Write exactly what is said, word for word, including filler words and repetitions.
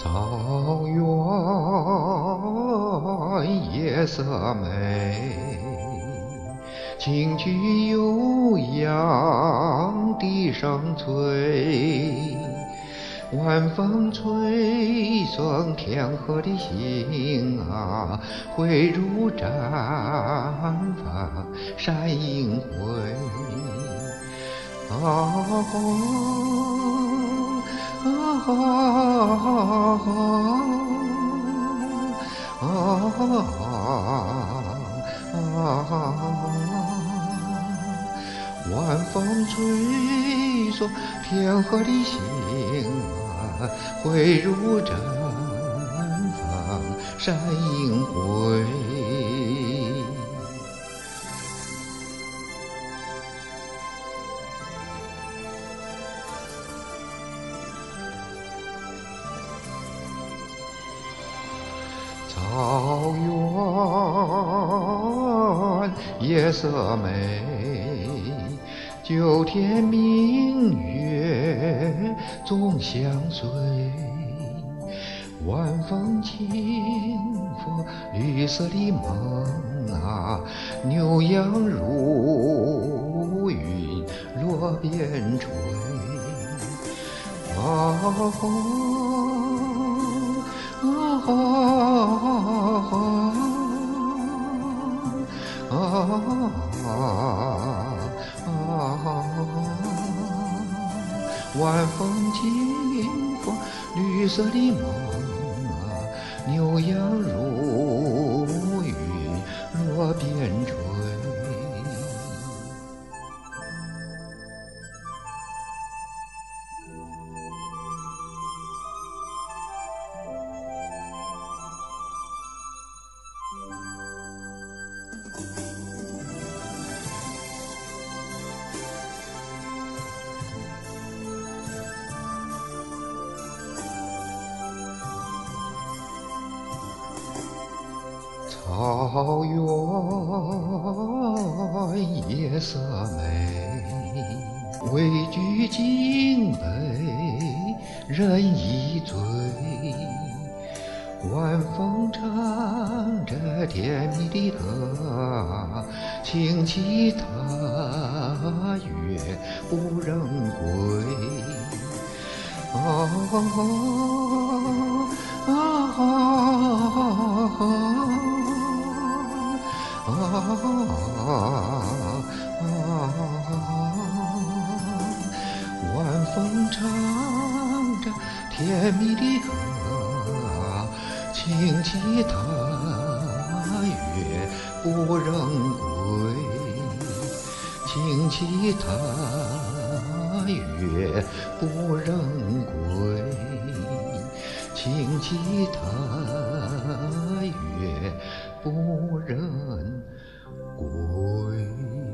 草原夜色美，清曲悠扬地上催，晚风吹送天河的星啊，汇入绽放闪银辉。啊啊啊啊！晚风吹送天河的星啊，汇入绽放闪银辉。草原夜色美，九天明月总相随。晚风轻拂绿色的梦啊，牛羊如云落边吹。啊啊啊啊！晚风轻拂绿色的梦啊，牛羊如云落边吹。草原夜色美，畏惧惊悲人已醉。晚风唱着甜蜜的歌，轻骑踏月不仍归。啊啊啊晚风唱着甜蜜的歌，轻骑踏月不仍归。轻骑踏月不仍归，轻骑踏月不仍归。